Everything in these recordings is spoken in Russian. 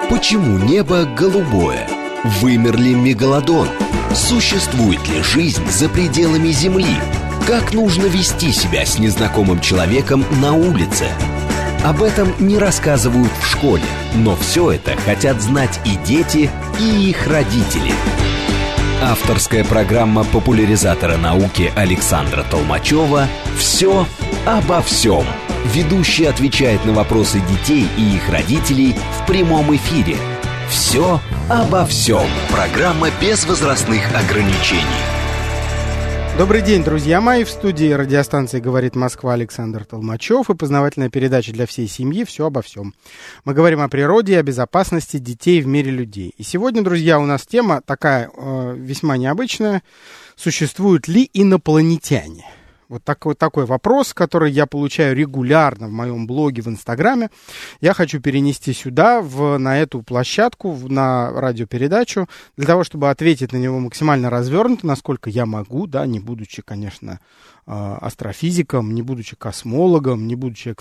Почему небо голубое? Вымер ли мегалодон? Существует ли жизнь за пределами Земли? Как нужно вести себя с незнакомым человеком на улице? Об этом не рассказывают в школе, но все это хотят знать и дети, и их родители. Авторская программа популяризатора науки Александра Толмачева «Все обо всем». Ведущий отвечает на вопросы детей и их родителей в прямом эфире. «Все обо всем». Программа без возрастных ограничений. Добрый день, друзья мои. В студии радиостанции «Говорит Москва» Александр Толмачев и познавательная передача для всей семьи «Все обо всем». Мы говорим о природе и о безопасности детей в мире людей. И сегодня, друзья, у нас тема такая весьма необычная. Существуют ли инопланетяне? Вот такой вопрос, который я получаю регулярно в моем блоге в Инстаграме. Я хочу перенести сюда, на эту площадку, на радиопередачу, для того, чтобы ответить на него максимально развернуто, насколько я могу, да, не будучи, конечно, астрофизиком, не будучи космологом, не будучи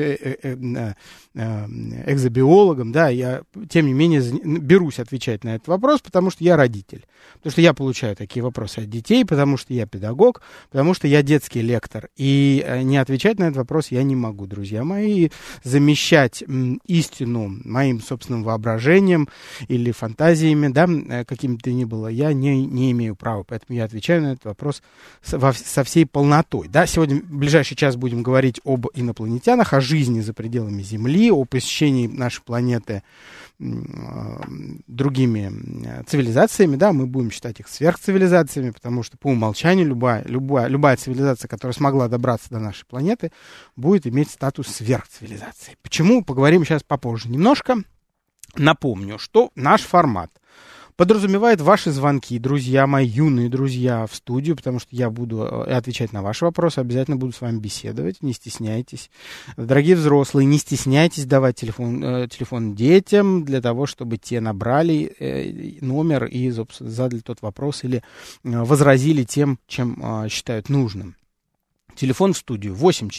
экзобиологом, да, я, тем не менее, берусь отвечать на этот вопрос, потому что я родитель, потому что я получаю такие вопросы от детей, потому что я педагог, потому что я детский лектор, и не отвечать на этот вопрос я не могу, друзья мои, замещать истину моим собственным воображением или фантазиями, да, какими-то ни было, я не имею права, поэтому я отвечаю на этот вопрос со всей полнотой. Да, сегодня, в ближайший час, будем говорить об инопланетянах, о жизни за пределами Земли, о посещении нашей планеты другими цивилизациями, да, мы будем считать их сверхцивилизациями, потому что по умолчанию любая цивилизация, которая смогла добраться до нашей планеты, будет иметь статус сверхцивилизации. Почему? Поговорим сейчас попозже немножко. Напомню, что наш формат подразумевает ваши звонки, друзья мои, юные друзья, в студию, потому что я буду отвечать на ваши вопросы, обязательно буду с вами беседовать, не стесняйтесь. Дорогие взрослые, не стесняйтесь давать телефон детям для того, чтобы те набрали номер и задали тот вопрос или возразили тем, чем считают нужным. Телефон в студию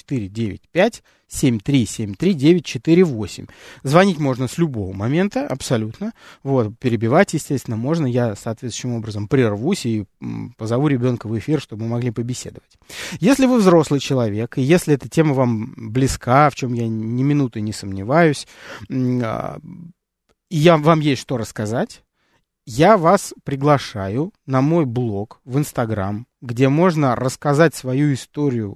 8495-7373-948. Звонить можно с любого момента, абсолютно. Вот, перебивать, естественно, можно. Я соответствующим образом прервусь и позову ребенка в эфир, чтобы мы могли побеседовать. Если вы взрослый человек, и если эта тема вам близка, в чем я ни минуты не сомневаюсь, и вам есть что рассказать, я вас приглашаю на мой блог в Инстаграм, где можно рассказать свою историю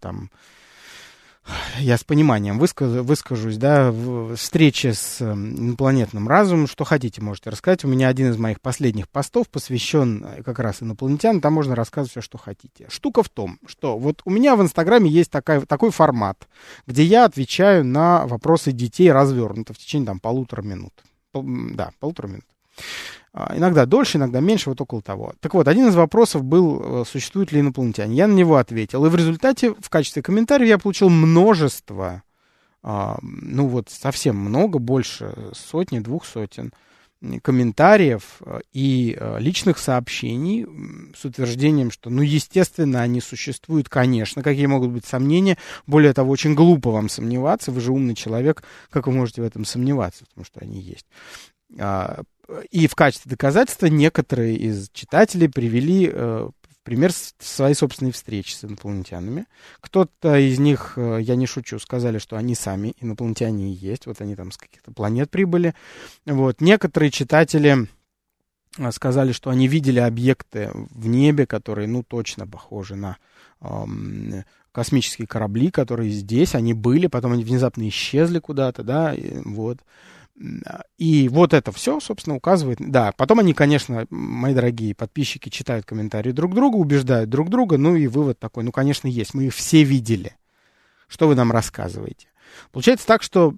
я с пониманием выскажусь, да, в встрече с инопланетным разумом, что хотите, можете рассказать. У меня один из моих последних постов посвящен как раз инопланетянам, там можно рассказывать все, что хотите. Штука в том, что вот у меня в Инстаграме есть такой формат, где я отвечаю на вопросы детей развернуто в течение полутора минут. Полутора минут. Иногда дольше, иногда меньше, вот около того. Так вот, один из вопросов был, существуют ли инопланетяне. Я на него ответил. И в результате, в качестве комментариев, я получил множество, совсем много, больше сотни, 200 комментариев и личных сообщений с утверждением, что, естественно, они существуют, конечно. Какие могут быть сомнения? Более того, очень глупо вам сомневаться. Вы же умный человек. Как вы можете в этом сомневаться? Потому что они есть. И в качестве доказательства некоторые из читателей привели в пример своей собственной встречи с инопланетянами. Кто-то из них, я не шучу, сказали, что они сами инопланетяне и есть. Вот они там с каких-то планет прибыли. Вот. Некоторые читатели сказали, что они видели объекты в небе, которые, точно похожи на космические корабли, которые здесь, они были, потом они внезапно исчезли куда-то, да, вот. И вот это все, собственно, указывает... Да, потом они, конечно, мои дорогие подписчики, читают комментарии друг друга, убеждают друг друга, и вывод такой, конечно, есть, мы их все видели. Что вы нам рассказываете? Получается так, что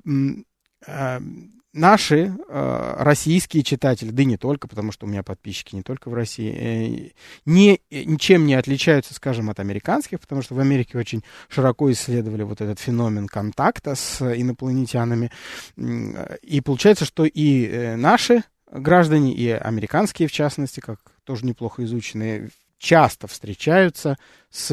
наши российские читатели, да и не только, потому что у меня подписчики не только в России, ничем не отличаются, скажем, от американских, потому что в Америке очень широко исследовали вот этот феномен контакта с инопланетянами. И получается, что и наши граждане, и американские, в частности, как тоже неплохо изученные, часто встречаются с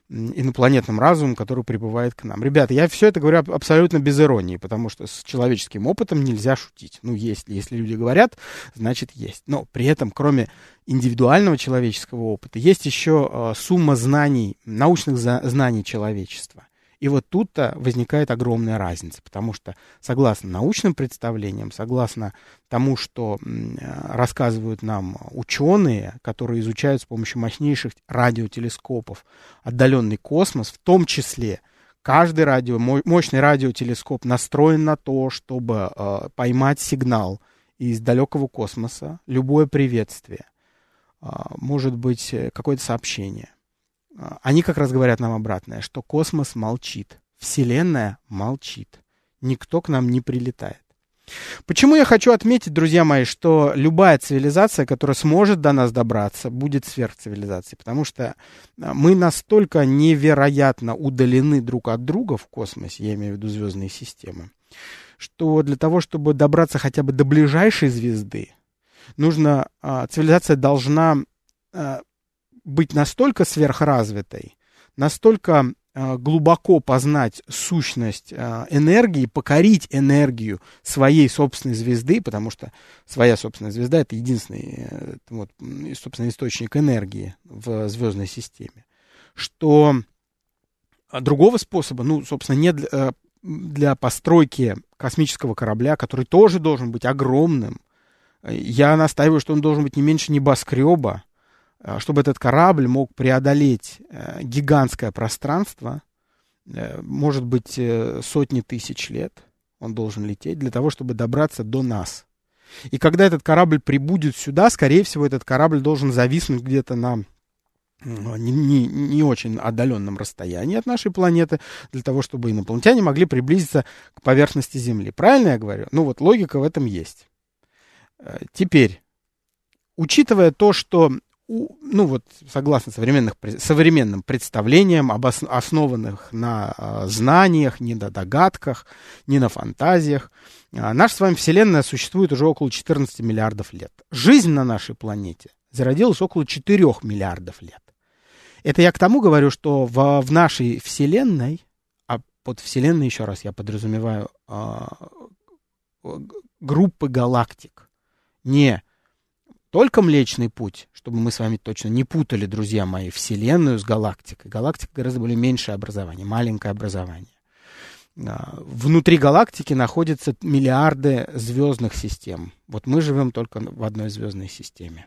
инопланетным разумом, который прибывает к нам. Ребята, я все это говорю абсолютно без иронии, потому что с человеческим опытом нельзя шутить. Ну, если люди говорят, значит есть. Но при этом, кроме индивидуального человеческого опыта, есть еще сумма знаний, научных знаний человечества. И вот тут-то возникает огромная разница, потому что, согласно научным представлениям, согласно тому, что рассказывают нам ученые, которые изучают с помощью мощнейших радиотелескопов отдаленный космос, в том числе каждый мощный радиотелескоп настроен на то, чтобы поймать сигнал из далекого космоса, любое приветствие, может быть, какое-то сообщение. Они как раз говорят нам обратное, что космос молчит, Вселенная молчит, никто к нам не прилетает. Почему я хочу отметить, друзья мои, что любая цивилизация, которая сможет до нас добраться, будет сверхцивилизацией, потому что мы настолько невероятно удалены друг от друга в космосе, я имею в виду звездные системы, что для того, чтобы добраться хотя бы до ближайшей звезды, цивилизация должна быть настолько сверхразвитой, настолько глубоко познать сущность энергии, покорить энергию своей собственной звезды, потому что своя собственная звезда — это единственный собственно, источник энергии в звездной системе, что другого способа, собственно, нет для постройки космического корабля, который тоже должен быть огромным. Я настаиваю, что он должен быть не меньше небоскреба, чтобы этот корабль мог преодолеть гигантское пространство, может быть, сотни тысяч лет он должен лететь для того, чтобы добраться до нас. И когда этот корабль прибудет сюда, скорее всего, этот корабль должен зависнуть где-то на не очень отдаленном расстоянии от нашей планеты, для того, чтобы инопланетяне могли приблизиться к поверхности Земли. Правильно я говорю? Логика в этом есть. Теперь, учитывая то, что согласно современным представлениям, основанных на знаниях, не на догадках, не на фантазиях, наша с вами Вселенная существует уже около 14 миллиардов лет. Жизнь на нашей планете зародилась около 4 миллиардов лет. Это я к тому говорю, что в нашей Вселенной, а под Вселенной, еще раз, я подразумеваю группы галактик, не только Млечный Путь, чтобы мы с вами точно не путали, друзья мои, Вселенную с галактикой. Галактика гораздо более меньшее образование, маленькое образование. Внутри галактики находятся миллиарды звездных систем. Вот мы живем только в одной звездной системе.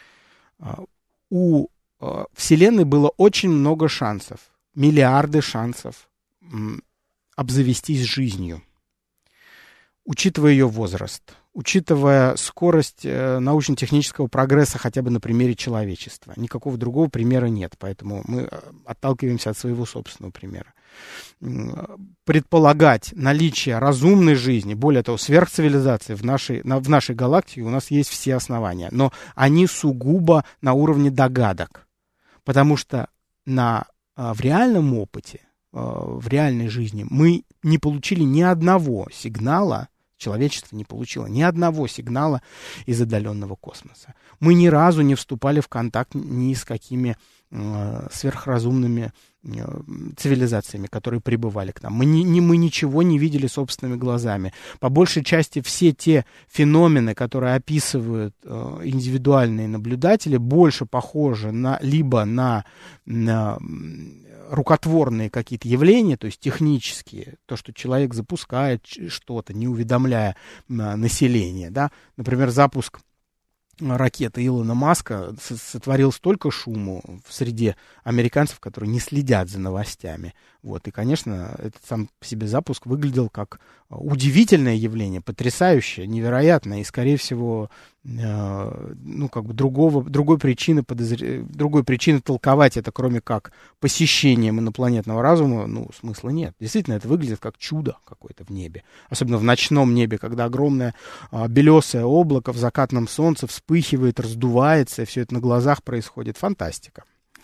У Вселенной было очень много шансов, миллиарды шансов обзавестись жизнью, учитывая ее возраст, учитывая скорость научно-технического прогресса хотя бы на примере человечества. Никакого другого примера нет, поэтому мы отталкиваемся от своего собственного примера. Предполагать наличие разумной жизни, более того, сверхцивилизации в нашей галактике у нас есть все основания, но они сугубо на уровне догадок, потому что в реальном опыте, в реальной жизни мы не получили ни одного сигнала, человечество не получило ни одного сигнала из отдаленного космоса. Мы ни разу не вступали в контакт ни с какими сверхразумными цивилизациями, которые прибывали к нам. Мы ничего не видели собственными глазами. По большей части все те феномены, которые описывают индивидуальные наблюдатели, больше похожи либо на рукотворные какие-то явления, то есть технические, то, что человек запускает что-то, не уведомляя население, да? Например, запуск ракеты Илона Маска сотворил столько шуму в среде американцев, которые не следят за новостями. Вот. И, конечно, этот сам по себе запуск выглядел как удивительное явление, потрясающее, невероятное, и, скорее всего, другой причины толковать это, кроме как посещением инопланетного разума, смысла нет. Действительно, это выглядит как чудо какое-то в небе. Особенно в ночном небе, когда огромное белесое облако в закатном солнце вспыхивает, раздувается, и все это на глазах происходит. Фантастика.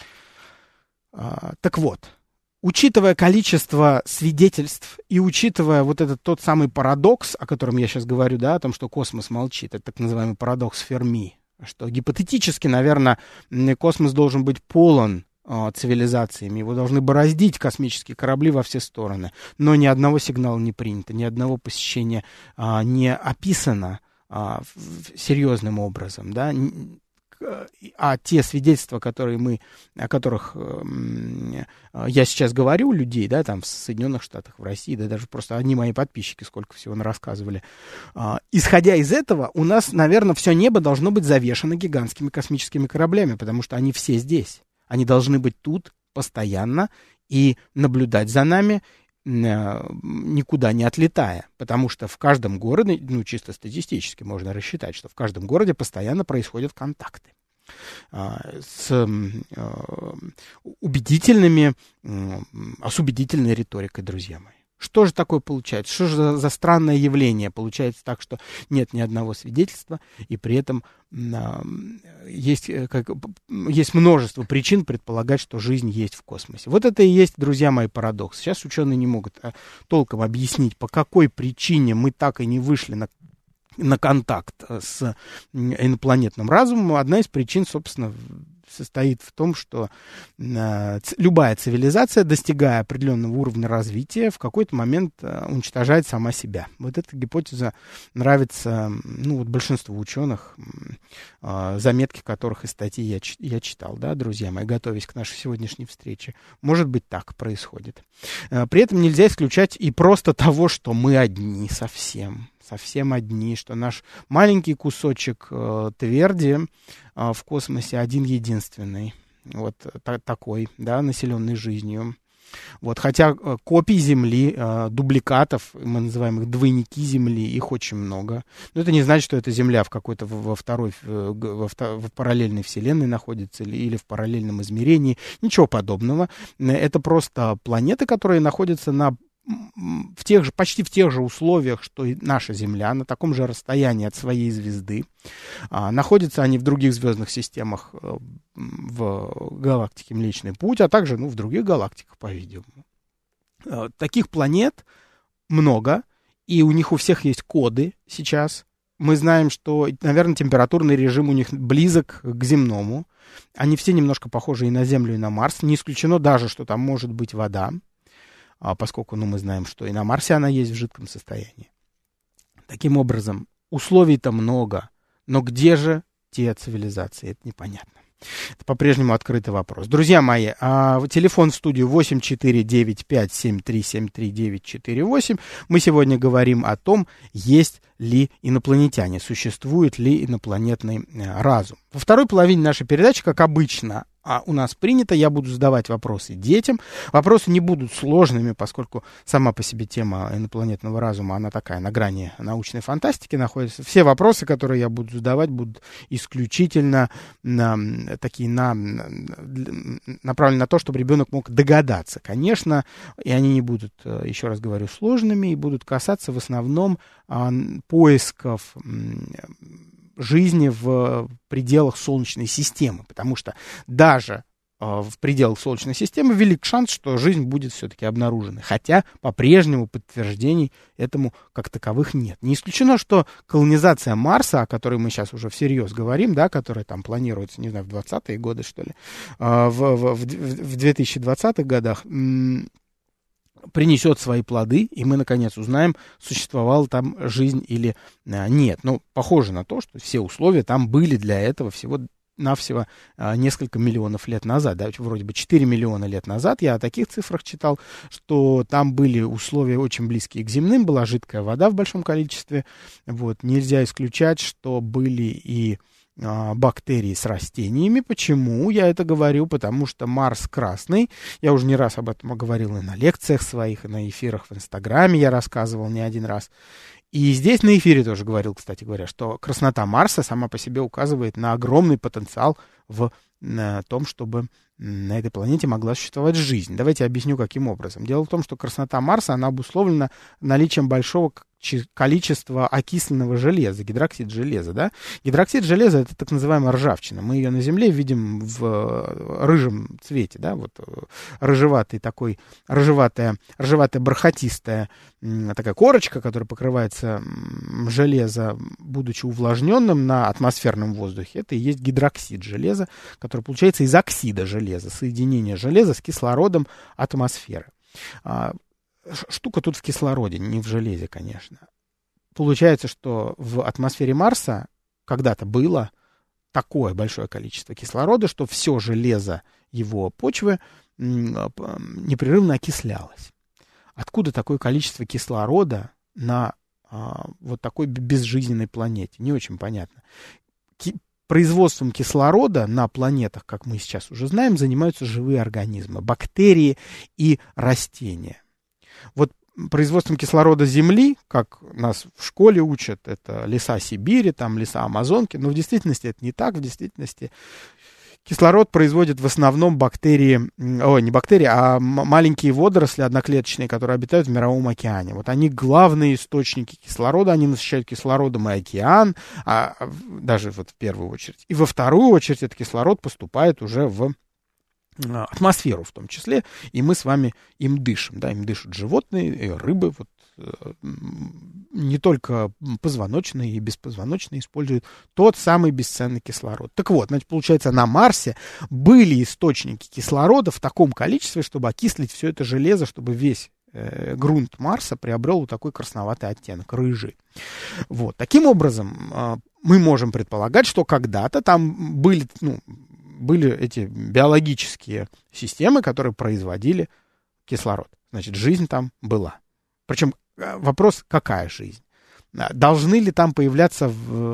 Так вот, учитывая количество свидетельств и учитывая вот этот тот самый парадокс, о котором я сейчас говорю, да, о том, что космос молчит, это так называемый парадокс Ферми, что гипотетически, наверное, космос должен быть полон цивилизациями, его должны бороздить космические корабли во все стороны. Но ни одного сигнала не принято, ни одного посещения не описано серьезным образом, да. А те свидетельства, о которых я сейчас говорю, людей, да, там в Соединенных Штатах, в России, да, даже просто одни мои подписчики сколько всего рассказывали. Исходя из этого, у нас, наверное, все небо должно быть завешено гигантскими космическими кораблями, потому что они все здесь. Они должны быть тут постоянно и наблюдать за нами, никуда не отлетая, потому что в каждом городе, ну, чисто статистически можно рассчитать, что в каждом городе постоянно происходят контакты с убедительной риторикой, друзья мои. Что же такое получается? Что же за странное явление? Получается так, что нет ни одного свидетельства, и при этом есть множество причин предполагать, что жизнь есть в космосе. Вот это и есть, друзья мои, парадокс. Сейчас ученые не могут толком объяснить, по какой причине мы так и не вышли на контакт с инопланетным разумом. Одна из причин, собственно, состоит в том, что любая цивилизация, достигая определенного уровня развития, в какой-то момент уничтожает сама себя. Вот эта гипотеза нравится, ну, вот большинству ученых, заметки которых из статьи я читал, да, друзья мои, готовясь к нашей сегодняшней встрече. Может быть, так происходит. При этом нельзя исключать и просто того, что мы одни совсем одни, что наш маленький кусочек тверди в космосе один-единственный, вот такой, да, населенный жизнью. Вот, хотя копий Земли, дубликатов, мы называем их двойники Земли, их очень много. Но это не значит, что эта Земля в какой-то в параллельной вселенной находится или в параллельном измерении. Ничего подобного. Это просто планеты, которые находятся почти в тех же условиях, что и наша Земля, на таком же расстоянии от своей звезды. Находятся они в других звездных системах в галактике Млечный Путь, а также, в других галактиках, по-видимому. Таких планет много, и у них у всех есть коды сейчас. Мы знаем, что, наверное, температурный режим у них близок к земному. Они все немножко похожи и на Землю, и на Марс. Не исключено даже, что там может быть вода, поскольку, мы знаем, что и на Марсе она есть в жидком состоянии. Таким образом, условий-то много, но где же те цивилизации? Это непонятно. Это по-прежнему открытый вопрос. Друзья мои, телефон в студию 8495-7373-948. Мы сегодня говорим о том, есть ли инопланетяне, существует ли инопланетный разум. Во второй половине нашей передачи, как обычно, у нас принято, я буду задавать вопросы детям. Вопросы не будут сложными, поскольку сама по себе тема инопланетного разума, она такая на грани научной фантастики находится. Все вопросы, которые я буду задавать, будут исключительно направлены на то, чтобы ребенок мог догадаться. Конечно, и они не будут, еще раз говорю, сложными, и будут касаться в основном поисков жизни в пределах Солнечной системы, потому что даже в пределах Солнечной системы велик шанс, что жизнь будет все-таки обнаружена, хотя по-прежнему подтверждений этому как таковых нет. Не исключено, что колонизация Марса, о которой мы сейчас уже всерьез говорим, да, которая там планируется, не знаю, в 20-е годы, что ли, в 2020-х годах, принесет свои плоды, и мы, наконец, узнаем, существовала там жизнь или нет. Но похоже на то, что все условия там были для этого всего-навсего несколько миллионов лет назад. Да, вроде бы 4 миллиона лет назад я о таких цифрах читал, что там были условия очень близкие к земным, была жидкая вода в большом количестве. Вот. Нельзя исключать, что были и бактерии с растениями. Почему я это говорю? Потому что Марс красный. Я уже не раз об этом говорил и на лекциях своих, и на эфирах в Инстаграме я рассказывал не один раз. И здесь на эфире тоже говорил, кстати говоря, что краснота Марса сама по себе указывает на огромный потенциал в том, чтобы на этой планете могла существовать жизнь. Давайте объясню, каким образом. Дело в том, что краснота Марса, она обусловлена наличием большого количество окисленного железа, гидроксид железа, да? Гидроксид железа — это так называемая ржавчина. Мы ее на Земле видим в рыжем цвете, да, вот рыжеватый такой, рыжеватая бархатистая такая корочка, которая покрывается железо, будучи увлажненным на атмосферном воздухе. Это и есть гидроксид железа, который получается из оксида железа, соединение железа с кислородом атмосферы. Штука тут в кислороде, не в железе, конечно. Получается, что в атмосфере Марса когда-то было такое большое количество кислорода, что все железо его почвы непрерывно окислялось. Откуда такое количество кислорода на вот такой безжизненной планете? Не очень понятно. Производством кислорода на планетах, как мы сейчас уже знаем, занимаются живые организмы, бактерии и растения. Вот производством кислорода Земли, как нас в школе учат, это леса Сибири, там леса Амазонки, но в действительности это не так. В действительности кислород производят в основном бактерии, не бактерии, а маленькие водоросли одноклеточные, которые обитают в Мировом океане. Вот они главные источники кислорода, они насыщают кислородом и океан, даже вот в первую очередь. И во вторую очередь этот кислород поступает уже в атмосферу в том числе, и мы с вами им дышим, да, им дышат животные, и рыбы, вот, не только позвоночные и беспозвоночные используют тот самый бесценный кислород. Так вот, значит, получается, на Марсе были источники кислорода в таком количестве, чтобы окислить все это железо, чтобы весь грунт Марса приобрел вот такой красноватый оттенок, рыжий. Вот, таким образом, мы можем предполагать, что когда-то там были эти биологические системы, которые производили кислород. Значит, жизнь там была. Причем вопрос, какая жизнь? Должна ли там появиться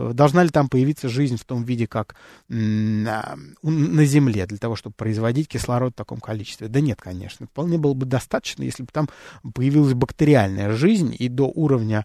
жизнь в том виде, как на Земле, для того, чтобы производить кислород в таком количестве? Да нет, конечно. Вполне было бы достаточно, если бы там появилась бактериальная жизнь, и до уровня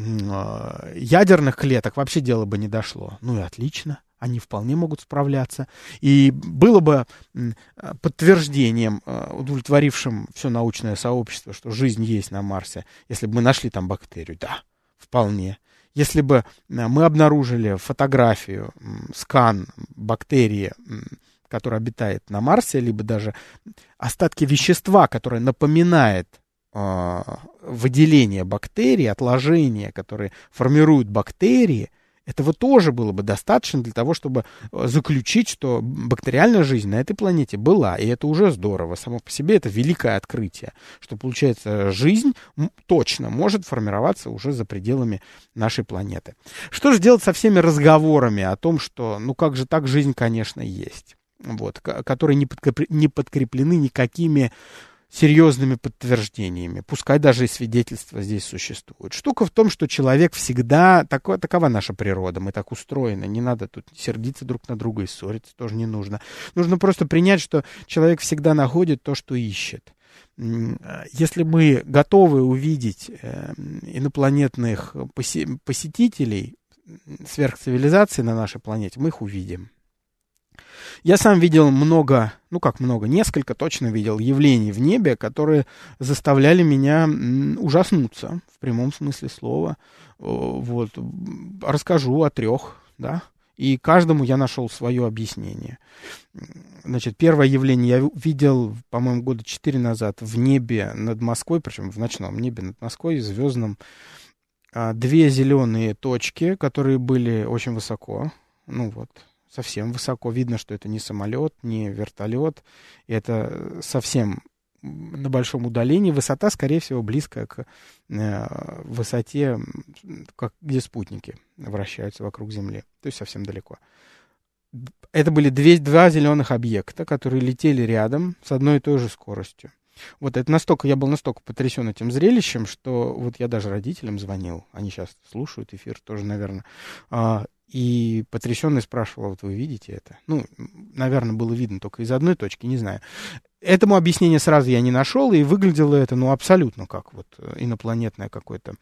ядерных клеток вообще дело бы не дошло. Ну и отлично. Они вполне могут справляться. И было бы подтверждением, удовлетворившим все научное сообщество, что жизнь есть на Марсе, если бы мы нашли там бактерию. Да, вполне. Если бы мы обнаружили фотографию, скан бактерии, которая обитает на Марсе, либо даже остатки вещества, которое напоминает выделение бактерий, отложения, которые формируют бактерии, этого тоже было бы достаточно для того, чтобы заключить, что бактериальная жизнь на этой планете была. И это уже здорово. Само по себе это великое открытие, что, получается, жизнь точно может формироваться уже за пределами нашей планеты. Что же делать со всеми разговорами о том, что, ну как же так, жизнь, конечно, есть, вот, которые не подкреплены никакими серьезными подтверждениями, пускай даже и свидетельства здесь существуют. Штука в том, что человек всегда, такова наша природа, мы так устроены, не надо тут сердиться друг на друга и ссориться, тоже не нужно. Нужно просто принять, что человек всегда находит то, что ищет. Если мы готовы увидеть инопланетных посетителей, сверхцивилизации на нашей планете, мы их увидим. Я сам видел несколько точно видел явлений в небе, которые заставляли меня ужаснуться, в прямом смысле слова. Вот. Расскажу о 3, да, и каждому я нашел свое объяснение. Значит, первое явление я видел, по-моему, 4 года назад в небе над Москвой, причем в ночном небе над Москвой, звездном, 2 зеленые точки, которые были очень высоко, совсем высоко. Видно, что это не самолет, не вертолет. Это совсем на большом удалении. Высота, скорее всего, близкая к высоте, где спутники вращаются вокруг Земли. То есть совсем далеко. Это были 2 зеленых объекта, которые летели рядом с одной и той же скоростью. Вот это я был настолько потрясен этим зрелищем, что вот я даже родителям звонил. Они сейчас слушают эфир тоже, наверное. И потрясенный спрашивал, вот вы видите это? Наверное, было видно только из одной точки, не знаю. Этому объяснения сразу я не нашел, и выглядело это, абсолютно как вот инопланетный какой-то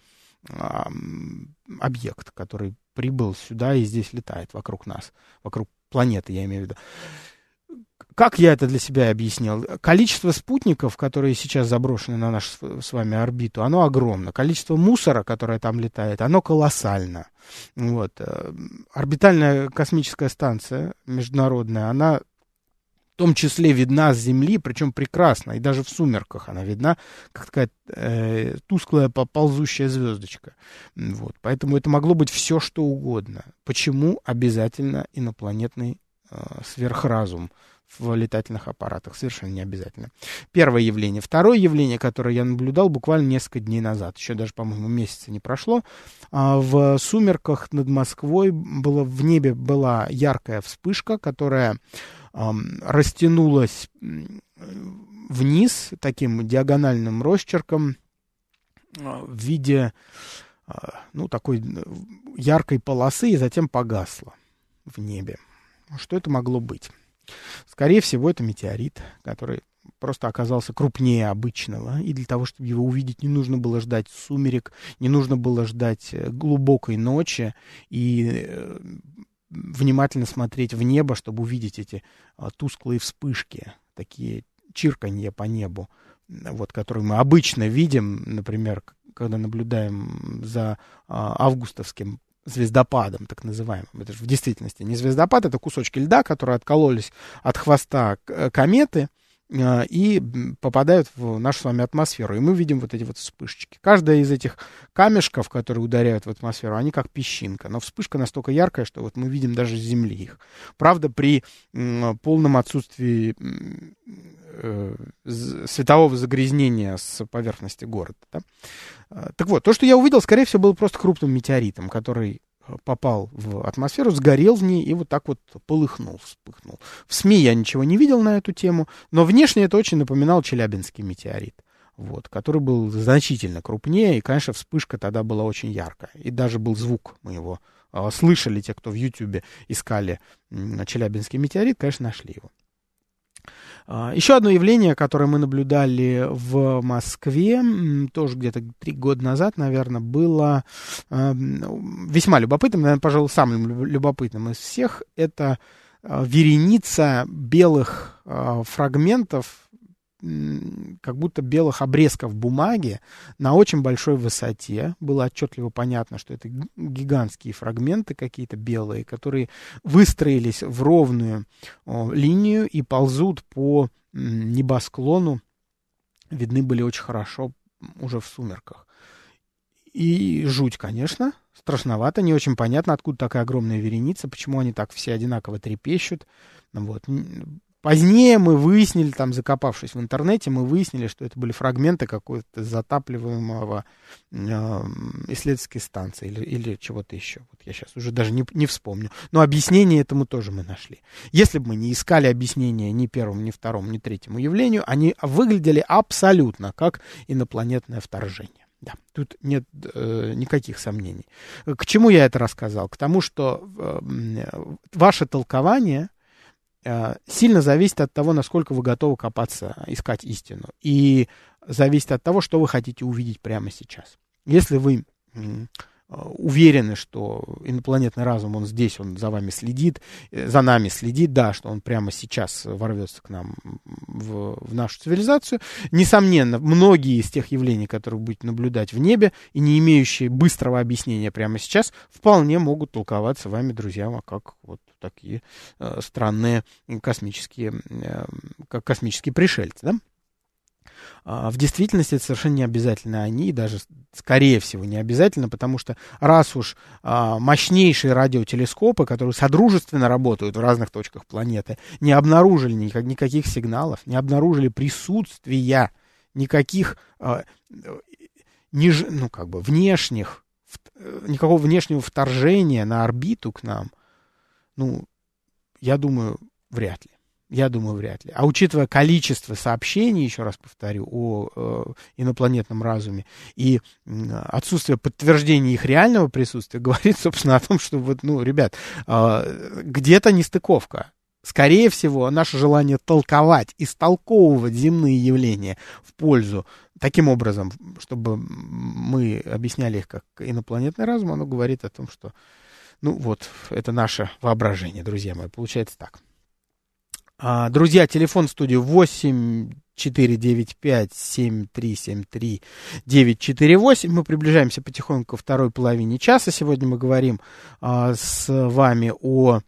объект, который прибыл сюда и здесь летает вокруг нас, вокруг планеты, я имею в виду. Как я это для себя объяснил? Количество спутников, которые сейчас заброшены на нашу с вами орбиту, оно огромно. Количество мусора, которое там летает, оно колоссально. Вот. Орбитальная космическая станция международная, она в том числе видна с Земли, причем прекрасно, и даже в сумерках она видна, как такая тусклая ползущая звездочка. Вот. Поэтому это могло быть все, что угодно. Почему обязательно инопланетный сверхразум в летательных аппаратах? Совершенно не обязательно. Первое явление. Второе явление, которое я наблюдал буквально несколько дней назад, еще даже, по-моему, месяца не прошло, в сумерках над Москвой в небе была яркая вспышка, которая растянулась вниз таким диагональным росчерком в виде такой яркой полосы и затем погасла в небе. Что это могло быть? Скорее всего, это метеорит, который просто оказался крупнее обычного. И для того, чтобы его увидеть, не нужно было ждать сумерек, не нужно было ждать глубокой ночи и внимательно смотреть в небо, чтобы увидеть эти тусклые вспышки, такие чирканье по небу, вот, которые мы обычно видим, например, когда наблюдаем за августовским звездопадом, так называемым. Это же в действительности не звездопад, это кусочки льда, которые откололись от хвоста кометы и попадают в нашу с вами атмосферу. И мы видим вот эти вот вспышечки. Каждая из этих камешков, которые ударяют в атмосферу, они как песчинка. Но вспышка настолько яркая, что вот мы видим даже с Земли их. Правда, при полном отсутствии светового загрязнения с поверхности города. Да? Так вот, то, что я увидел, скорее всего, было просто крупным метеоритом, который попал в атмосферу, сгорел в ней и вот так вот полыхнул, вспыхнул. В СМИ я ничего не видел на эту тему, но внешне это очень напоминал челябинский метеорит, вот, который был значительно крупнее, и, конечно, вспышка тогда была очень яркая. И даже был звук, мы его слышали, те, кто в Ютьюбе искали челябинский метеорит, конечно, нашли его. Еще одно явление, которое мы наблюдали в Москве, тоже где-то 3 года назад, наверное, было весьма любопытным, наверное, пожалуй, самым любопытным из всех. Это вереница белых фрагментов, как будто белых обрезков бумаги на очень большой высоте. Было отчетливо понятно, что это гигантские фрагменты какие-то белые, которые выстроились в ровную линию и ползут по небосклону. Видны были очень хорошо уже в сумерках. И жуть, конечно, страшновато, не очень понятно, откуда такая огромная вереница, почему они так все одинаково трепещут. Вот. Позднее мы выяснили, там, закопавшись в интернете, мы выяснили, что это были фрагменты какой-то затапливаемого исследовательской станции или чего-то еще. Вот я сейчас уже даже не вспомню. Но объяснение этому тоже мы нашли. Если бы мы не искали объяснения ни первому, ни второму, ни третьему явлению, они выглядели абсолютно как инопланетное вторжение. Да, тут нет никаких сомнений. К чему я это рассказал? К тому, что ваше толкование сильно зависит от того, насколько вы готовы копаться, искать истину. И зависит от того, что вы хотите увидеть прямо сейчас. Если вы уверены, что инопланетный разум, он здесь, он за вами следит, за нами следит, да, что он прямо сейчас ворвется к нам в нашу цивилизацию, несомненно, многие из тех явлений, которые вы будете наблюдать в небе и не имеющие быстрого объяснения прямо сейчас, вполне могут толковаться вами, друзья, как вот такие странные космические пришельцы, да? В действительности это совершенно не обязательно они, и даже, скорее всего, не обязательно, потому что раз уж мощнейшие радиотелескопы, которые содружественно работают в разных точках планеты, не обнаружили никаких сигналов, не обнаружили присутствия никаких внешних, никакого внешнего вторжения на орбиту к нам, я думаю, вряд ли. А учитывая количество сообщений, еще раз повторю, о инопланетном разуме и отсутствие подтверждения их реального присутствия, говорит, собственно, о том, что ребят, где-то нестыковка. Скорее всего, наше желание толковать, истолковывать земные явления в пользу, таким образом, чтобы мы объясняли их как инопланетный разум, оно говорит о том, что, это наше воображение, друзья мои, получается так. Друзья, телефон в студию 8-495-7373-948. Мы приближаемся потихоньку ко второй половине часа. Сегодня мы говорим с вами о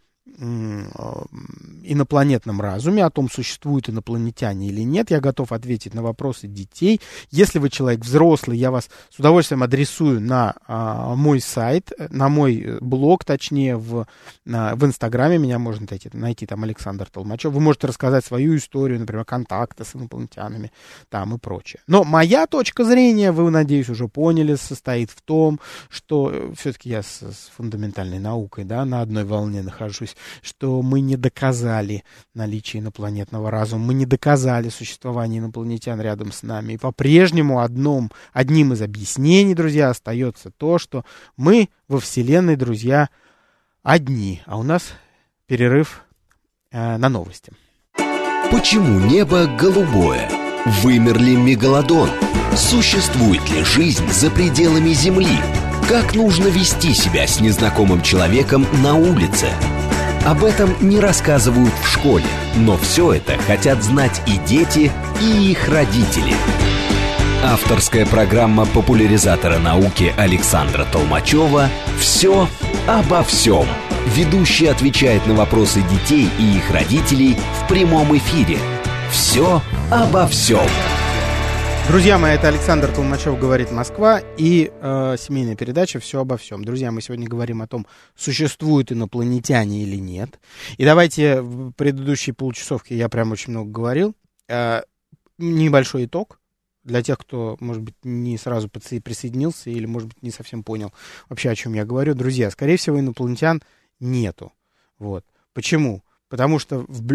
инопланетном разуме, о том, существуют инопланетяне или нет. Я готов ответить на вопросы детей. Если вы человек взрослый, я вас с удовольствием адресую на мой сайт, на мой блог, точнее, в Инстаграме. Меня можно найти там Александр Толмачев. Вы можете рассказать свою историю, например, контакта с инопланетянами там и прочее. Но моя точка зрения, вы, надеюсь, уже поняли, состоит в том, что все-таки я с фундаментальной наукой, да, на одной волне нахожусь, что мы не доказали наличие инопланетного разума, мы не доказали существование инопланетян рядом с нами. И по-прежнему одним из объяснений, друзья, остается то, что мы во Вселенной, друзья, одни. А у нас перерыв на новости. Почему небо голубое? Вымер ли мегалодон? Существует ли жизнь за пределами Земли? Как нужно вести себя с незнакомым человеком на улице? Об этом не рассказывают в школе, но все это хотят знать и дети, и их родители. Авторская программа популяризатора науки Александра Толмачева «Все обо всем». Ведущий отвечает на вопросы детей и их родителей в прямом эфире. «Все обо всем». Друзья мои, это Александр Толмачев «Говорит Москва» и семейная передача «Все обо всем». Друзья, мы сегодня говорим о том, существуют инопланетяне или нет. И давайте в предыдущей получасовке я прям очень много говорил. Небольшой итог для тех, кто, может быть, не сразу присоединился или, может быть, не совсем понял вообще, о чем я говорю. Друзья, скорее всего, инопланетян нету. Вот. Почему? Потому что, в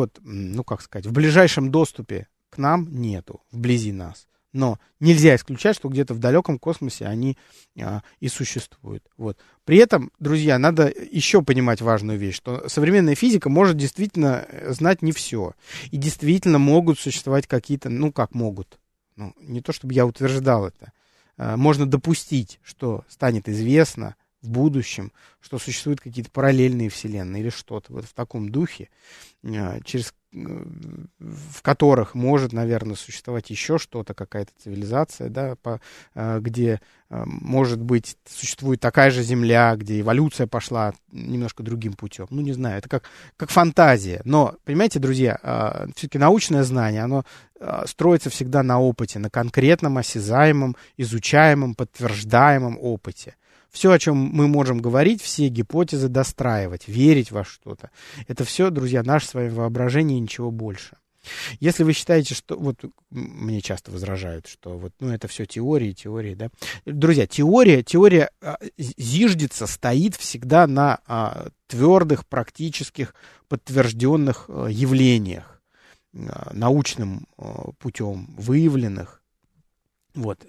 ближайшем доступе к нам нету, вблизи нас. Но нельзя исключать, что где-то в далеком космосе они и существуют. Вот. При этом, друзья, надо еще понимать важную вещь, что современная физика может действительно знать не все. И действительно могут существовать какие-то, не то чтобы я утверждал это, можно допустить, что станет известно в будущем, что существуют какие-то параллельные вселенные или что-то вот в таком духе, в которых может, наверное, существовать еще что-то, какая-то цивилизация, да, где, может быть, существует такая же Земля, где эволюция пошла немножко другим путем. Ну, не знаю, это как фантазия. Но, понимаете, друзья, все-таки научное знание, оно строится всегда на опыте, на конкретном, осязаемом, изучаемом, подтверждаемом опыте. Все, о чем мы можем говорить, все гипотезы достраивать, верить во что-то, это все, друзья, наше с вами воображение и ничего больше. Если вы считаете, что... Вот мне часто возражают, что это все теории, да. Друзья, теория зиждется, стоит всегда на твердых, практических, подтвержденных явлениях, научным путем выявленных. Вот.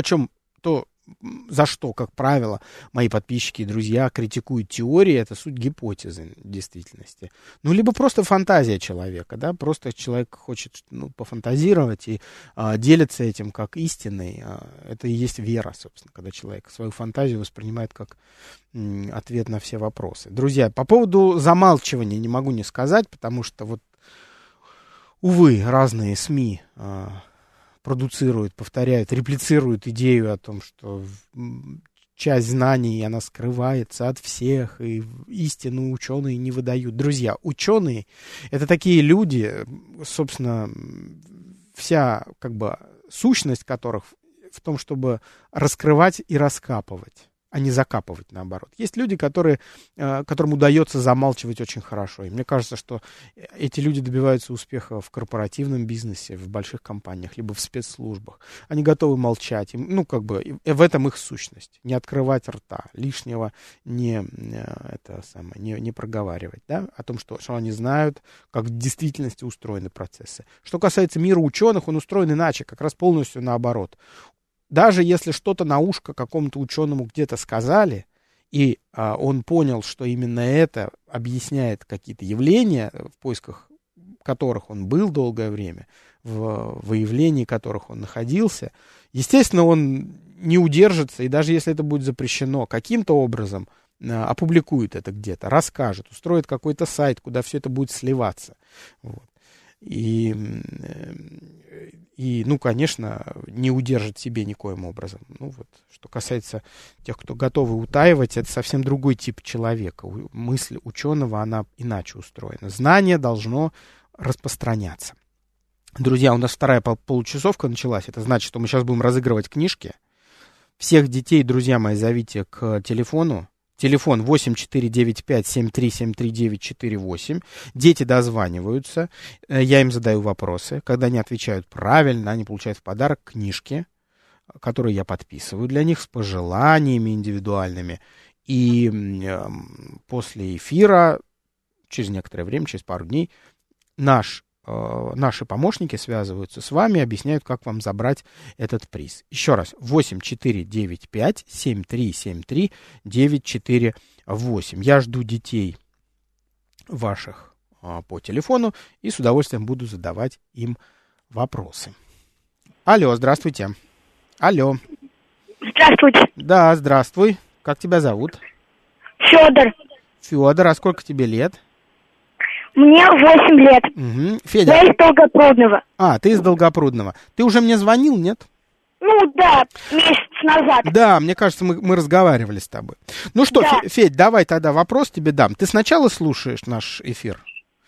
За что, как правило, мои подписчики и друзья критикуют теории, это суть гипотезы в действительности. Либо просто фантазия человека, да, просто человек хочет пофантазировать и делится этим как истиной. Это и есть вера, собственно, когда человек свою фантазию воспринимает как ответ на все вопросы. Друзья, по поводу замалчивания не могу не сказать, потому что увы, разные СМИ продуцируют, повторяют, реплицируют идею о том, что часть знаний, она скрывается от всех, и истину ученые не выдают. Друзья, ученые — это такие люди, собственно, вся сущность которых в том, чтобы раскрывать и раскапывать, а не закапывать, наоборот. Есть люди, которым удается замалчивать очень хорошо. И мне кажется, что эти люди добиваются успеха в корпоративном бизнесе, в больших компаниях, либо в спецслужбах. Они готовы молчать. В этом их сущность. Не открывать рта, лишнего не проговаривать, да, о том, что они знают, как в действительности устроены процессы. Что касается мира ученых, он устроен иначе, как раз полностью наоборот. Даже если что-то на ушко какому-то ученому где-то сказали, и он понял, что именно это объясняет какие-то явления, в поисках которых он был долгое время, в выявлении которых он находился, естественно, он не удержится, и даже если это будет запрещено каким-то образом, опубликует это где-то, расскажет, устроит какой-то сайт, куда все это будет сливаться. Вот. И, ну, конечно, не удержит себе никоим образом. Ну, вот, что касается тех, кто готовы утаивать, это совсем другой тип человека. Мысль ученого, она иначе устроена. Знание должно распространяться. Друзья, у нас вторая получасовка началась. Это значит, что мы сейчас будем разыгрывать книжки. Всех детей, друзья мои, зовите к телефону. Телефон 8495-7373-948. Дети дозваниваются, я им задаю вопросы. Когда они отвечают правильно, они получают в подарок книжки, которые я подписываю для них с пожеланиями индивидуальными. И после эфира, через некоторое время, через пару дней, наши помощники связываются с вами и объясняют, как вам забрать этот приз. Еще раз, 8495-7373-948. Я жду детей ваших по телефону и с удовольствием буду задавать им вопросы. Алло, здравствуйте. Алло. Здравствуйте. Да, здравствуй. Как тебя зовут? Федор. Федор, а сколько тебе лет? Мне 8 лет. Угу. Федя. Я из Долгопрудного. Ты из Долгопрудного. Ты уже мне звонил, нет? Ну да, месяц назад. Да, мне кажется, мы разговаривали с тобой. Ну что, да. Федь, давай тогда вопрос тебе дам. Ты сначала слушаешь наш эфир?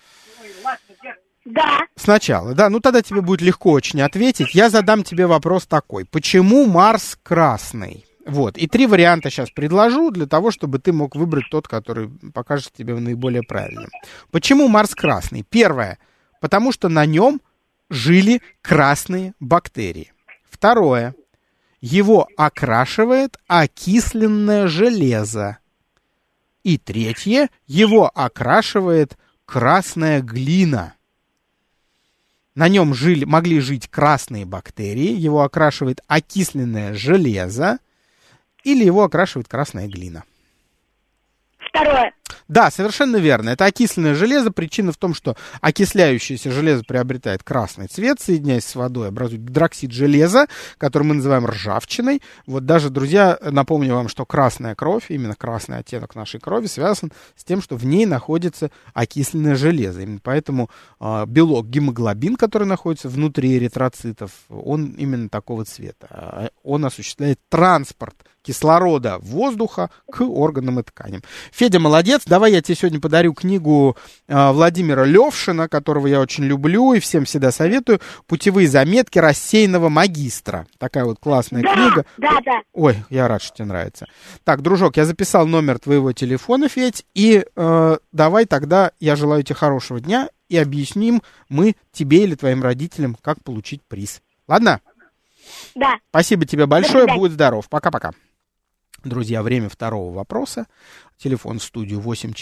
Да. Сначала, да. Ну тогда тебе будет легко очень ответить. Я задам тебе вопрос такой. Почему Марс красный? Вот, и 3 варианта сейчас предложу для того, чтобы ты мог выбрать тот, который покажется тебе наиболее правильным. Почему Марс красный? Первое, потому что на нем жили красные бактерии. Второе, его окрашивает окисленное железо. И третье, его окрашивает красная глина. На нем могли жить красные бактерии, его окрашивает окисленное железо, или его окрашивает красная глина. Второе. Да, совершенно верно. Это окисленное железо. Причина в том, что окисляющееся железо приобретает красный цвет, соединяясь с водой, образует гидроксид железа, который мы называем ржавчиной. Вот даже, друзья, напомню вам, что красная кровь, именно красный оттенок нашей крови, связан с тем, что в ней находится окисленное железо. Именно поэтому белок гемоглобин, который находится внутри эритроцитов, он именно такого цвета. Он осуществляет транспорт кислорода воздуха к органам и тканям. Федя, молодец. Давай я тебе сегодня подарю книгу Владимира Левшина, которого я очень люблю и всем всегда советую. «Путевые заметки рассеянного магистра». Такая вот классная книга. Да. Ой, я рад, что тебе нравится. Так, дружок, я записал номер твоего телефона, Федь, и давай тогда я желаю тебе хорошего дня и объясним мы тебе или твоим родителям, как получить приз. Ладно? Да. Спасибо тебе большое. Будь здоров. Пока-пока. Друзья, время второго вопроса. Телефон в студию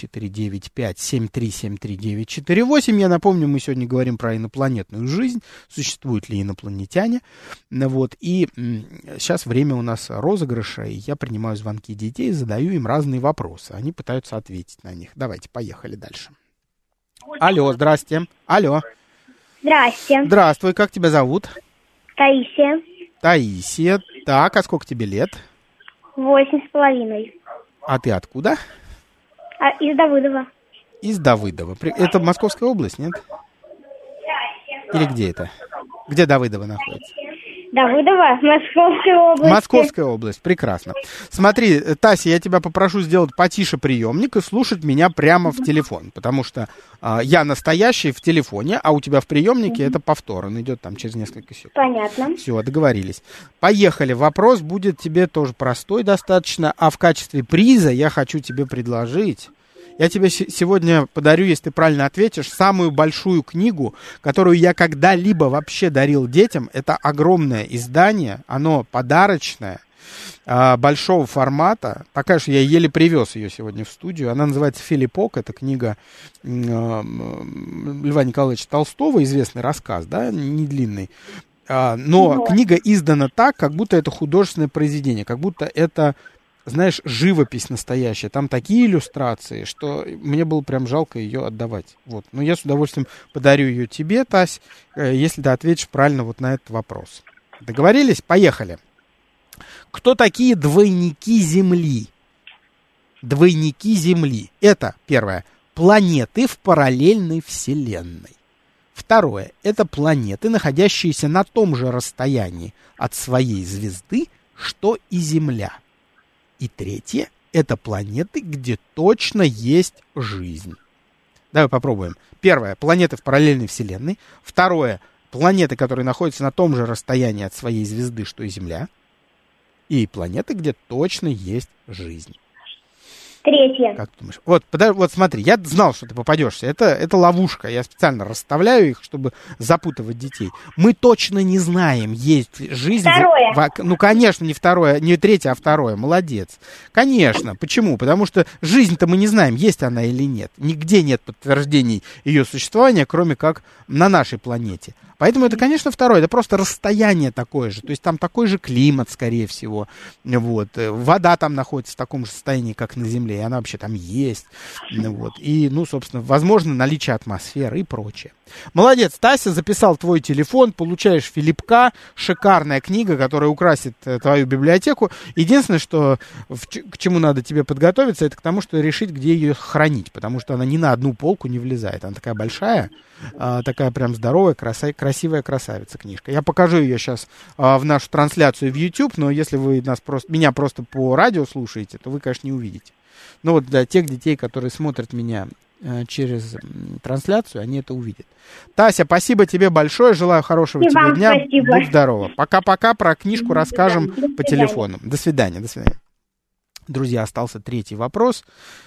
8495-7373-948. Я напомню, мы сегодня говорим про инопланетную жизнь. Существуют ли инопланетяне? Вот. И сейчас время у нас розыгрыша, и я принимаю звонки детей, задаю им разные вопросы. Они пытаются ответить на них. Давайте, поехали дальше. Алло, здрасте. Алло. Здрасте. Здравствуй, как тебя зовут? Таисия. Таисия. Так, а сколько тебе лет? 8,5. А ты откуда? Из Давыдова. Из Давыдова. Это Московская область, нет? Или где это? Где Давыдово находится? Давыдова, Московская область. Московская область, прекрасно. Смотри, Тася, я тебя попрошу сделать потише приемник и слушать меня прямо в телефон, потому что я настоящий в телефоне, а у тебя в приемнике это повтор, он идет там через несколько секунд. Понятно. Все, договорились. Поехали, вопрос будет тебе тоже простой достаточно, а в качестве приза я хочу тебе предложить... Я тебе сегодня подарю, если ты правильно ответишь, самую большую книгу, которую я когда-либо вообще дарил детям. Это огромное издание, оно подарочное, большого формата. Такая же, я еле привез ее сегодня в студию. Она называется «Филиппок». Это книга Льва Николаевича Толстого, известный рассказ, да, не длинный. Но книга издана так, как будто это художественное произведение, как будто это... Знаешь, живопись настоящая. Там такие иллюстрации, что мне было прям жалко ее отдавать. Вот. Но я с удовольствием подарю ее тебе, Тась, если ты ответишь правильно вот на этот вопрос. Договорились? Поехали. Кто такие двойники Земли? двойники Земли. Это, первое, планеты в параллельной Вселенной. Второе, это планеты, находящиеся на том же расстоянии от своей звезды, что и Земля. И третье, это планеты, где точно есть жизнь. Давай попробуем. Первое, планеты в параллельной Вселенной. Второе, планеты, которые находятся на том же расстоянии от своей звезды, что и Земля. И планеты, где точно есть жизнь. Третье. Как ты думаешь? Вот смотри, я знал, что ты попадешься. Это ловушка. Я специально расставляю их, чтобы запутывать детей. Мы точно не знаем, есть жизнь. Второе. Ну, конечно, не второе, не третье, а второе. Молодец. Конечно. Почему? Потому что жизнь-то мы не знаем, есть она или нет. Нигде нет подтверждений ее существования, кроме как на нашей планете. Поэтому это, конечно, второе. Это просто расстояние такое же. То есть там такой же климат, скорее всего. Вот. Вода там находится в таком же состоянии, как на Земле. И она вообще там есть. Вот. И, ну, собственно, возможно, наличие атмосферы и прочее. Молодец, Тася, записал твой телефон. Получаешь Филипка. Шикарная книга, которая украсит твою библиотеку. Единственное, что к чему надо тебе подготовиться, это к тому, что решить, где ее хранить. Потому что она ни на одну полку не влезает. Она такая большая. Такая прям здоровая, красивая красавица книжка. Я покажу ее сейчас в нашу трансляцию в YouTube, но если вы меня просто по радио слушаете, то вы, конечно, не увидите. Но вот для тех детей, которые смотрят меня через трансляцию, они это увидят. Тася, спасибо тебе большое, желаю хорошего тебе дня. Спасибо. Будь здорова. Пока-пока, про книжку расскажем по телефону. До свидания. Друзья, остался третий вопрос.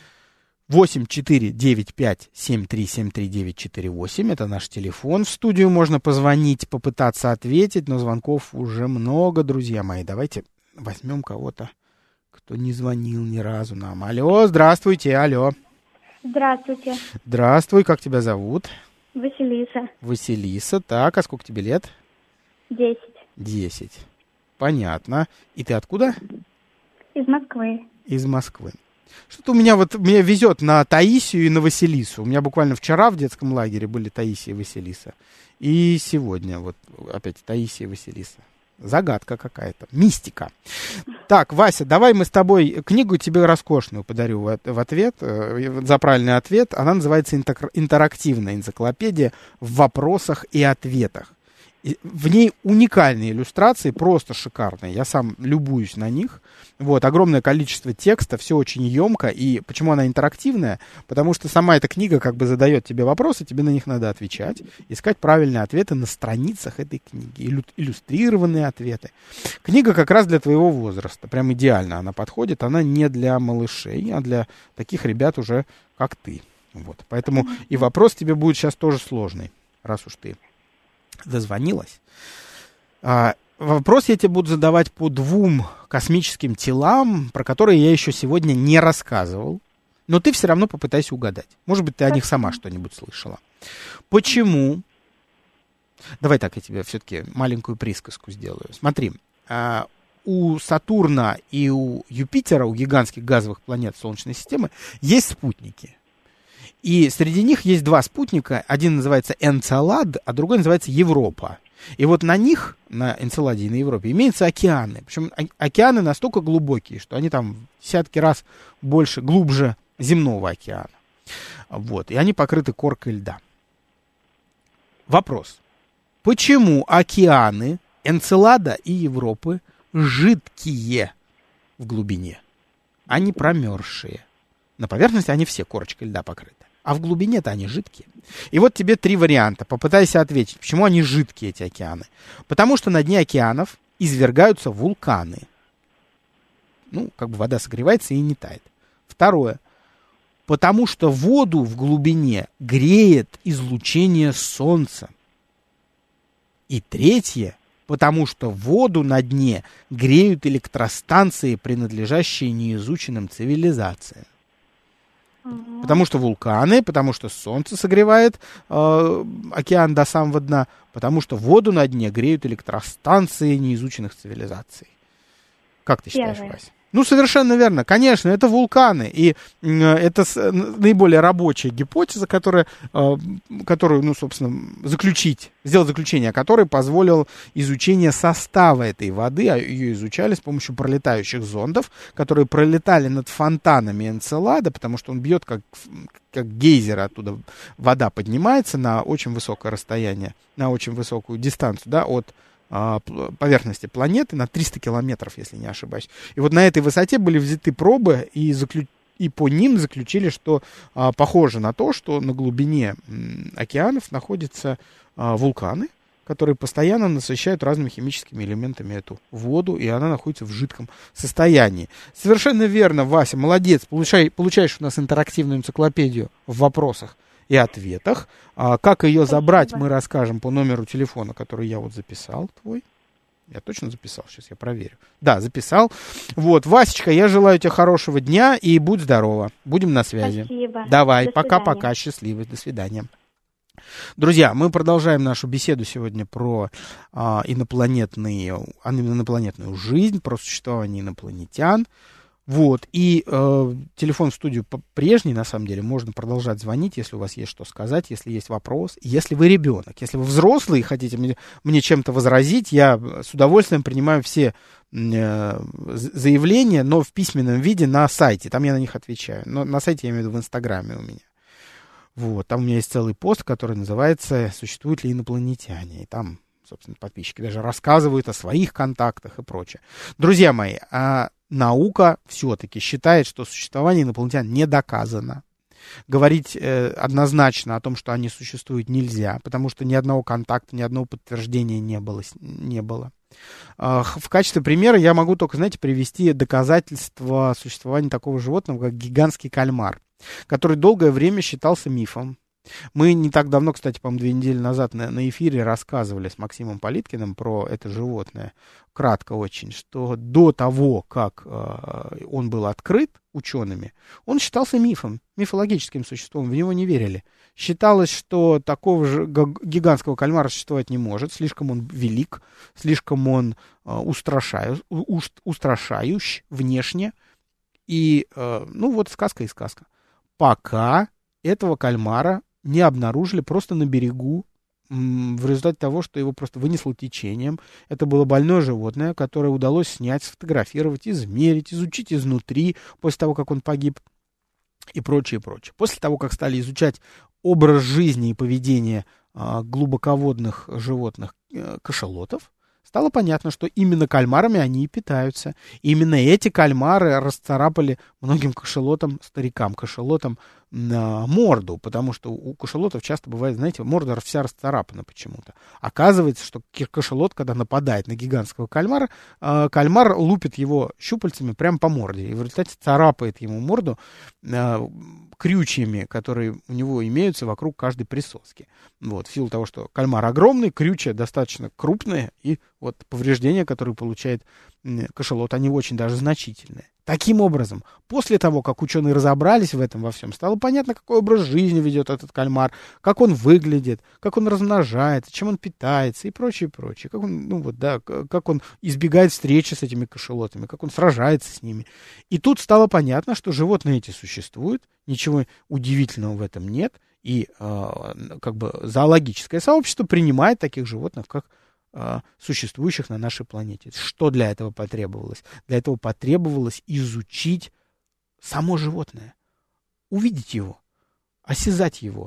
8495-7373-948. Это наш телефон. В студию можно позвонить, попытаться ответить, но звонков уже много, друзья мои. Давайте возьмем кого-то, кто не звонил ни разу нам. Алло, здравствуйте, алло. Здравствуйте. Здравствуй, как тебя зовут? Василиса. Василиса, так, а сколько тебе лет? 10. 10. Понятно. И ты откуда? Из Москвы. Из Москвы. Что-то мне везет на Таисию и на Василису. У меня буквально вчера в детском лагере были Таисия и Василиса. И сегодня вот опять Таисия и Василиса. Загадка какая-то. Мистика. Так, Вася, давай мы с тобой книгу тебе роскошную подарю в ответ, за правильный ответ. Она называется «Интерактивная энциклопедия в вопросах и ответах». В ней уникальные иллюстрации, просто шикарные. Я сам любуюсь на них. Вот, огромное количество текста, все очень емко. И почему она интерактивная? Потому что сама эта книга как бы задает тебе вопросы, тебе на них надо отвечать. Искать правильные ответы на страницах этой книги. Иллюстрированные ответы. Книга как раз для твоего возраста. Прям идеально она подходит. Она не для малышей, а для таких ребят уже, как ты. Вот. Поэтому и вопрос тебе будет сейчас тоже сложный, раз уж ты дозвонилась. Вопрос я тебе буду задавать по 2 космическим телам, про которые я еще сегодня не рассказывал. Но ты все равно попытайся угадать. Может быть, ты о них сама что-нибудь слышала. Почему? Давай так, я тебе все-таки маленькую присказку сделаю. Смотри, у Сатурна и у Юпитера, у гигантских газовых планет Солнечной системы, есть спутники. И среди них есть 2 спутника. Один называется Энцелад, а другой называется Европа. И вот на них, на Энцеладе и на Европе, имеются океаны. Причем океаны настолько глубокие, что они там в десятки раз глубже земного океана. Вот. И они покрыты коркой льда. Вопрос. Почему океаны Энцелада и Европы жидкие в глубине, а не промерзшие? На поверхности они все корочкой льда покрыты. А в глубине-то они жидкие. И вот тебе 3 варианта. Попытайся ответить, почему они жидкие, эти океаны. Потому что на дне океанов извергаются вулканы. Ну, как бы вода согревается и не тает. Второе. Потому что воду в глубине греет излучение солнца. И третье. Потому что воду на дне греют электростанции, принадлежащие неизученным цивилизациям. Потому что вулканы, потому что солнце согревает океан до самого дна, потому что воду на дне греют электростанции неизученных цивилизаций. Как ты считаешь, Первое. Вася? Ну, совершенно верно. Конечно, это вулканы. И это наиболее рабочая гипотеза, которую, ну, собственно, сделать заключение, которое позволило изучение состава этой воды. А ее изучали с помощью пролетающих зондов, которые пролетали над фонтанами Энцелада, потому что он бьет как гейзер, оттуда вода поднимается на очень высокое расстояние, на очень высокую дистанцию, да, от поверхности планеты на 300 километров, если не ошибаюсь. И вот на этой высоте были взяты пробы, и по ним заключили, что похоже на то, что на глубине океанов находятся вулканы, которые постоянно насыщают разными химическими элементами эту воду, и она находится в жидком состоянии. Совершенно верно, Вася, молодец, получаешь у нас интерактивную энциклопедию в вопросах и ответах. Как ее забрать, мы расскажем по номеру телефона, который я вот записал твой. Я точно записал? Сейчас я проверю. Да, записал. Вот, Васечка, я желаю тебе хорошего дня и будь здорова. Будем на связи. Спасибо. Давай, пока-пока, счастливо, до свидания. Друзья, мы продолжаем нашу беседу сегодня про инопланетную жизнь, про существование инопланетян. Вот, и телефон в студию прежний, на самом деле, можно продолжать звонить, если у вас есть что сказать, если есть вопрос, если вы ребенок, если вы взрослый и хотите мне чем-то возразить, я с удовольствием принимаю все заявления, но в письменном виде на сайте, там я на них отвечаю, но на сайте, я имею в виду, в Инстаграме у меня. Вот, там у меня есть целый пост, который называется «Существуют ли инопланетяне?», и там, собственно, подписчики даже рассказывают о своих контактах и прочее. Друзья мои, наука все-таки считает, что существование инопланетян не доказано. Говорить однозначно о том, что они существуют, нельзя, потому что ни одного контакта, ни одного подтверждения не было. В качестве примера я могу только, знаете, привести доказательства существования такого животного, как гигантский кальмар, который долгое время считался мифом. Мы не так давно, кстати, по-моему, 2 недели назад на эфире рассказывали с Максимом Политкиным про это животное, кратко очень, что до того, как он был открыт учеными, он считался мифом, мифологическим существом, в него не верили. Считалось, что такого же гигантского кальмара существовать не может, слишком он велик, слишком он устрашающий внешне, и, ну вот, сказка и сказка. Пока этого кальмара не обнаружили просто на берегу в результате того, что его просто вынесло течением. Это было больное животное, которое удалось снять, сфотографировать, измерить, изучить изнутри после того, как он погиб и прочее, прочее. После того, как стали изучать образ жизни и поведение глубоководных животных кашалотов, стало понятно, что именно кальмарами они и питаются. И именно эти кальмары расцарапали многим кашалотам, старикам кашалотам, морду, потому что у кашалотов часто бывает, знаете, морда вся расцарапана почему-то. Оказывается, что кашалот, когда нападает на гигантского кальмара, кальмар лупит его щупальцами прямо по морде, и в результате царапает ему морду крючьями, которые у него имеются вокруг каждой присоски. Вот, в силу того, что кальмар огромный, крючья достаточно крупные, и вот повреждения, которые получает кашалот, они очень даже значительные. Таким образом, после того, как ученые разобрались в этом во всем, стало понятно, какой образ жизни ведет этот кальмар, как он выглядит, как он размножается, чем он питается и прочее, прочее. Как он, ну вот, да, как он избегает встречи с этими кашалотами, как он сражается с ними. И тут стало понятно, что животные эти существуют, ничего удивительного в этом нет, и как бы зоологическое сообщество принимает таких животных, как существующих на нашей планете. Что для этого потребовалось? Для этого потребовалось изучить само животное, увидеть его, осязать его,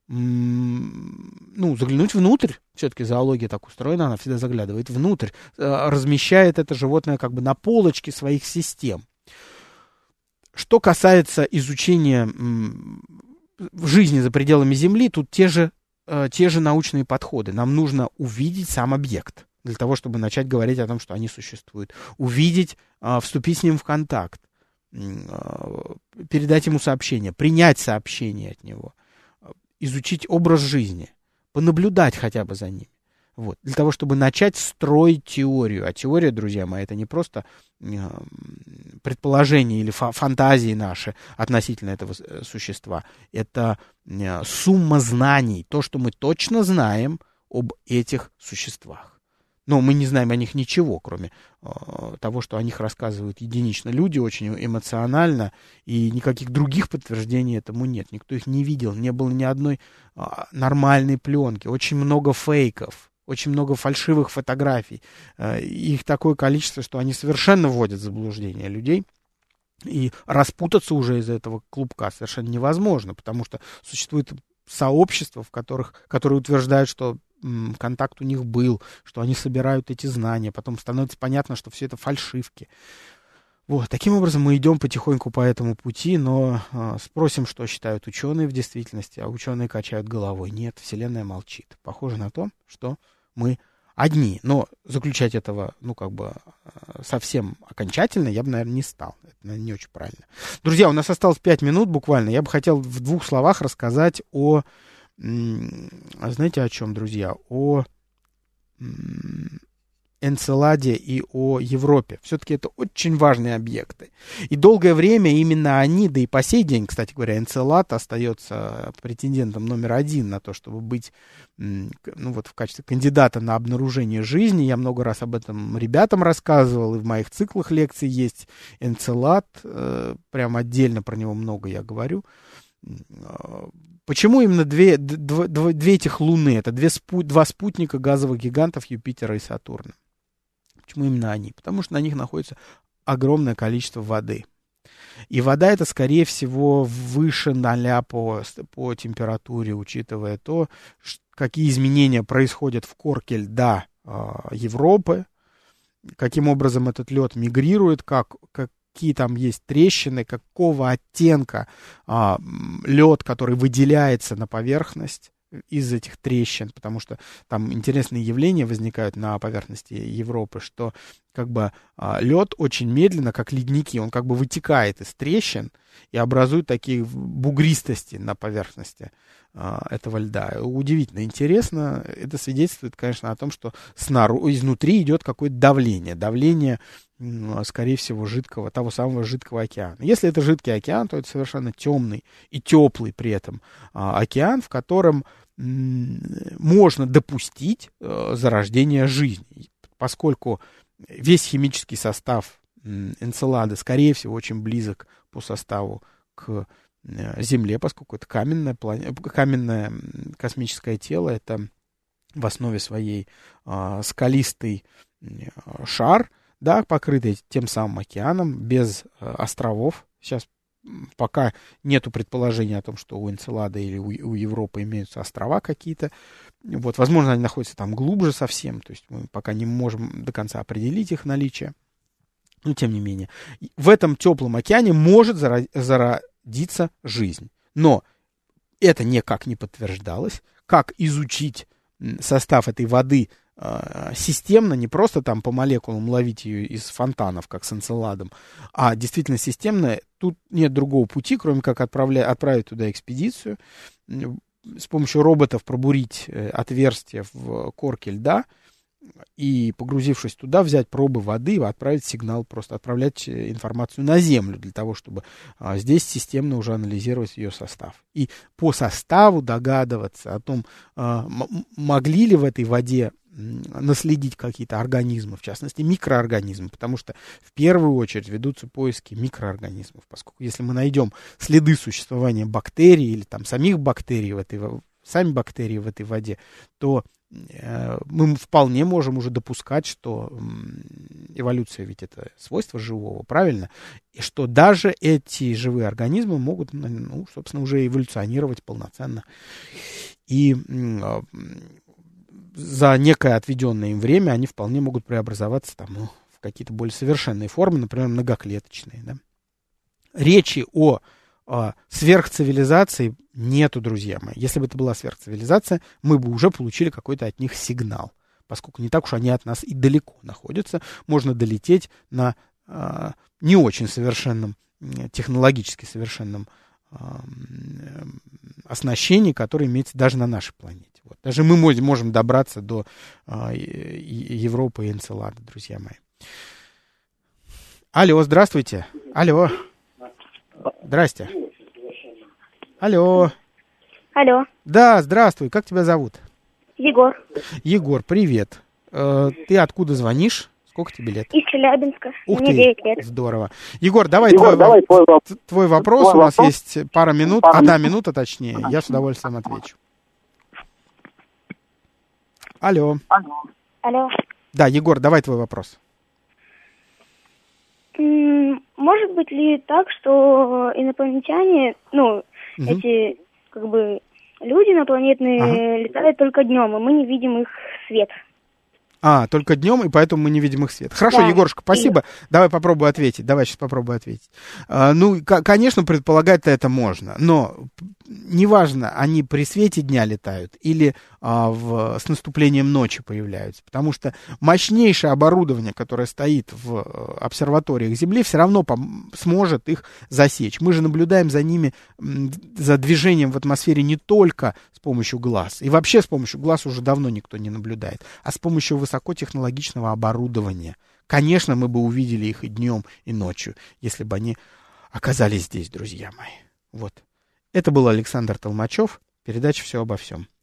ну, заглянуть внутрь. Все-таки зоология так устроена, она всегда заглядывает внутрь, размещает это животное как бы на полочке своих систем. Что касается изучения жизни за пределами Земли, тут те же научные подходы. Нам нужно увидеть сам объект для того, чтобы начать говорить о том, что они существуют. Увидеть, вступить с ним в контакт, передать ему сообщение, принять сообщение от него, изучить образ жизни, понаблюдать хотя бы за ним. Вот. Для того, чтобы начать строить теорию. А теория, друзья мои, это не просто предположения или фантазии наши относительно этого существа. Это сумма знаний, то, что мы точно знаем об этих существах. Но мы не знаем о них ничего, кроме того, что о них рассказывают единично люди, очень эмоционально, и никаких других подтверждений этому нет. Никто их не видел, не было ни одной нормальной пленки, очень много фейков, очень много фальшивых фотографий. Их такое количество, что они совершенно вводят в заблуждение людей. И распутаться уже из этого клубка совершенно невозможно, потому что существует сообщества, которые утверждают, что контакт у них был, что они собирают эти знания, потом становится понятно, что все это фальшивки. Вот, таким образом мы идем потихоньку по этому пути, но спросим, что считают ученые в действительности, а ученые качают головой. Нет, Вселенная молчит. Похоже на то, что мы одни, но заключать этого, совсем окончательно я бы, наверное, не стал. Это, наверное, не очень правильно. Друзья, у нас осталось 5 минут буквально. Я бы хотел в 2 словах рассказать знаете о чем, друзья? О Энцеладе и о Европе. Все-таки это очень важные объекты. И долгое время именно они, да и по сей день, кстати говоря, Энцелад остается претендентом номер 1 на то, чтобы быть в качестве кандидата на обнаружение жизни. Я много раз об этом ребятам рассказывал, и в моих циклах лекций есть Энцелад. Прям отдельно про него много я говорю. Почему именно две этих Луны? Это два спутника газовых гигантов Юпитера и Сатурна. Почему именно они? Потому что на них находится огромное количество воды. И вода это, скорее всего, выше 0 по температуре, учитывая то, какие изменения происходят в корке льда Европы, каким образом этот лед мигрирует, какие там есть трещины, какого оттенка лед, который выделяется на поверхность из этих трещин, потому что там интересные явления возникают на поверхности Европы, что лед очень медленно, как ледники, он вытекает из трещин и образует такие бугристости на поверхности этого льда. Удивительно интересно. Это свидетельствует, конечно, о том, что изнутри идет какое-то давление, скорее всего, того самого жидкого океана. Если это жидкий океан, то это совершенно темный и теплый при этом океан, в котором можно допустить зарождение жизни, поскольку весь химический состав Энцелады, скорее всего, очень близок по составу к Земле, поскольку это каменное космическое тело, это в основе своей скалистый шар, да, покрытый тем самым океаном, без островов. Сейчас пока нету предположения о том, что у Энцелады или у Европы имеются острова какие-то. Вот, возможно, они находятся там глубже совсем, то есть мы пока не можем до конца определить их наличие. Но, тем не менее, в этом теплом океане может зародиться жизнь. Но это никак не подтверждалось. Как изучить состав этой воды системно, не просто там по молекулам ловить ее из фонтанов, как с Энцеладом, а действительно системно, тут нет другого пути, кроме как отправить туда экспедицию, с помощью роботов пробурить отверстие в корке льда и, погрузившись туда, взять пробы воды и отправить сигнал, просто отправлять информацию на Землю для того, чтобы здесь системно уже анализировать ее состав. И по составу догадываться о том, могли ли в этой воде наследить какие-то организмы, в частности микроорганизмы, потому что в первую очередь ведутся поиски микроорганизмов, поскольку если мы найдем следы существования бактерий или там самих бактерий сами бактерии в этой воде, то мы вполне можем уже допускать, что эволюция ведь это свойство живого, правильно? И что даже эти живые организмы могут, собственно, уже эволюционировать полноценно. И за некое отведенное им время они вполне могут преобразоваться в какие-то более совершенные формы, например, многоклеточные. Да? Речи о сверхцивилизации нету, друзья мои. Если бы это была сверхцивилизация, мы бы уже получили какой-то от них сигнал, поскольку не так уж они от нас и далеко находятся. Можно долететь на не очень совершенном, технологически совершенном оснащении, которое имеется даже на нашей планете. Вот. Даже мы можем добраться до Европы и Энцелада, друзья мои. Алло, здравствуйте. Алло. Здрасте. Алло. Алло. Да, здравствуй. Как тебя зовут? Егор. Егор, привет. ты откуда звонишь? Сколько тебе лет? Из Челябинска. Ух Мне ты, 9 лет. здорово. Егор, давай твой вопрос. У нас есть пара минут, одна минута точнее. Я с удовольствием отвечу. Алло. Алло. Да, Егор, давай твой вопрос. Может быть ли так, что инопланетяне, эти, люди инопланетные летают только днем, и мы не видим их свет? Только днем, и поэтому мы не видим их свет. Хорошо, Да. Егорушка, спасибо. Давай попробую ответить. Давай сейчас попробую ответить. Конечно, предполагать-то это можно, но неважно, они при свете дня летают или с наступлением ночи появляются, потому что мощнейшее оборудование, которое стоит в обсерваториях Земли, все равно сможет их засечь. Мы же наблюдаем за ними, за движением в атмосфере не только с помощью глаз, и вообще с помощью глаз уже давно никто не наблюдает, а с помощью высокотехнологичного оборудования. Конечно, мы бы увидели их и днем, и ночью, если бы они оказались здесь, друзья мои. Вот. Это был Александр Толмачев, передача «Все обо всем».